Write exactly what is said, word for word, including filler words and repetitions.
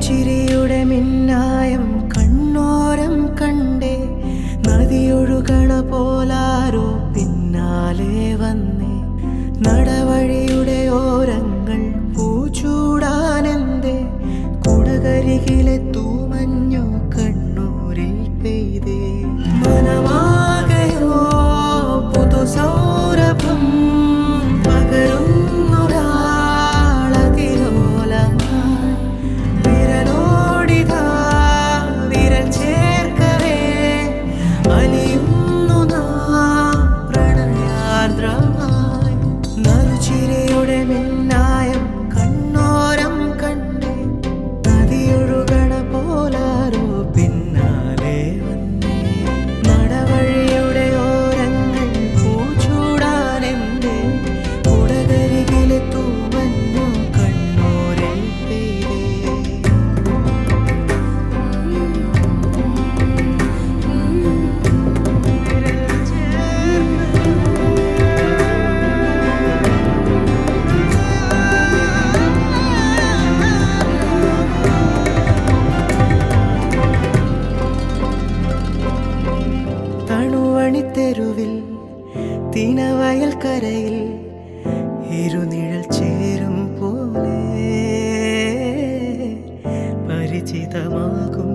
നറുചിരിയുടെ മിന്നായം കണ്ണോരം കണ്ടേ, നദിയൊഴുകണ പോലാരോ പിന്നാലെ വന്നേ. നടവഴിയുടെ ഓരങ്ങൾ പൂച്ചൂടാനെന്തേ, കുടകരികിലെ തൂമഞ്ഞു കണ്ണൂരിൽ പെയ്തേ. മനമാകയോ പുതുസൗരഭം പകരുന്നൊരാളതിലോലമായി, വിരലോടിതാ വിരൽ ചേർക്കവേ അലിയുന്നു നാം പ്രണയാർദ്രമായി. നറുചിരിയുടെ മിന്നായം കണ്ണോരം കണ്ടേ, നദിയൊഴുകണ പോലാരോ പിന്നാലെ വന്നേ. നടവഴിയുടെ ഓരങ്ങൾ പൂച്ചൂടാനെന്തേ, കുടകരികിലെ തൂമഞ്ഞു കണ്ണൂരിൽ പെയ്തേ. തണുവണിത്തെരുവിൽ തിനവയൽ കരയിൽ ഇരുനിഴൽ ചേരും പോലെ പരിചിതമാകും